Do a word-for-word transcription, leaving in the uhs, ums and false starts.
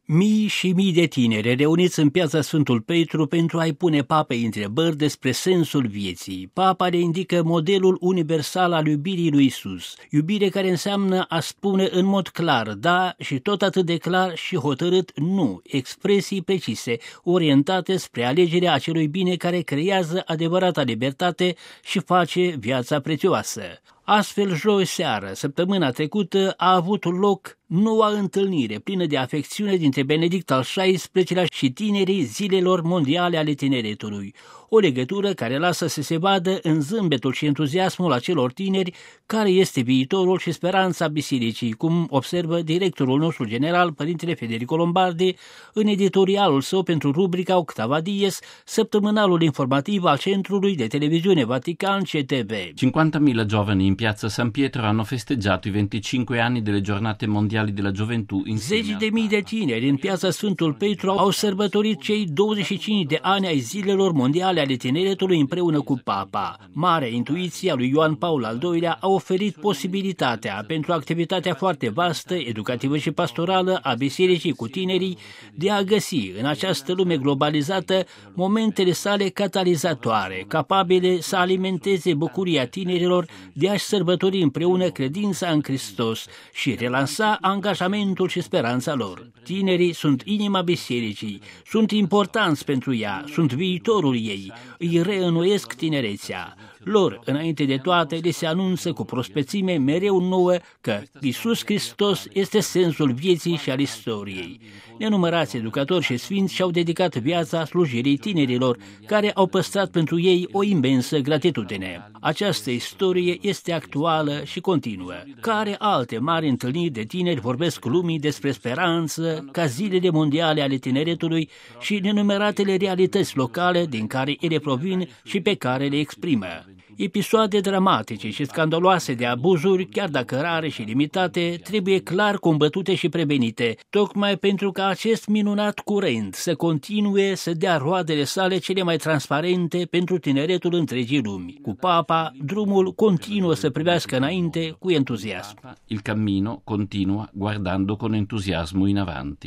Mii și mii de tineri reuniți în piața Sfântul Petru pentru a-i pune papei întrebări despre sensul vieții. Papa le indică modelul universal al iubirii lui Isus, iubire care înseamnă a spune în mod clar da și tot atât de clar și hotărât nu, expresii precise, orientate spre alegerea acelui bine care creează adevărata libertate și face viața prețioasă. Astfel, joi seară, săptămâna trecută, a avut loc noua întâlnire plină de afecțiune dintre Benedict al șaisprezecelea și tinerii Zilelor Mondiale ale Tineretului, o legătură care lasă să se vadă în zâmbetul și entuziasmul acelor tineri care este viitorul și speranța bisericii, cum observă directorul nostru general, Părintele Federico Lombardi, în editorialul său pentru rubrica Octava Dies, săptămânalul informativ al Centrului de Televiziune Vatican C T V. cinquantamila giovani in piazza San Pietro hanno festeggiato i venticinque anni delle giornate mondiali della gioventù insieme. Zeci de mii de tineri în piața Sfântul Petru au sărbătorit cei douăzeci și cinci de ani ai Zilelor Mondiale ale Tineretului împreună cu Papa. Marea intuiție a lui Ioan Paul al doilea a oferit posibilitatea pentru activitatea foarte vastă, educativă și pastorală a bisericii cu tinerii de a găsi în această lume globalizată momentele sale catalizatoare, capabile să alimenteze bucuria tinerilor de a-și sărbători împreună credința în Hristos și relansa angajamentul și speranța lor. Tinerii sunt inima bisericii, sunt importanți pentru ea, sunt viitorul ei, îi reînnoiesc tinerețea. Lor, înainte de toate, le se anunță cu prospețime mereu nouă că Iisus Hristos este sensul vieții și al istoriei. Nenumărați educatori și sfinți și-au dedicat viața slujirii tinerilor, care au păstrat pentru ei o imensă gratitudine. Această istorie este actuală și continuă. Care alte mari întâlniri de tineri vorbesc lumii despre speranță, ca zilele mondiale ale tineretului și nenumeratele realități locale din care ele provin și pe care le exprimă. Episoade dramatice și scandaloase de abuzuri, chiar dacă rare și limitate, trebuie clar combătute și prevenite, tocmai pentru ca acest minunat curent să continue să dea roadele sale cele mai transparente pentru tineretul întregii lumi. Cu Papa, drumul continuă să privească înainte cu entuziasm. Il cammino continua guardando con entusiasmo in avanti.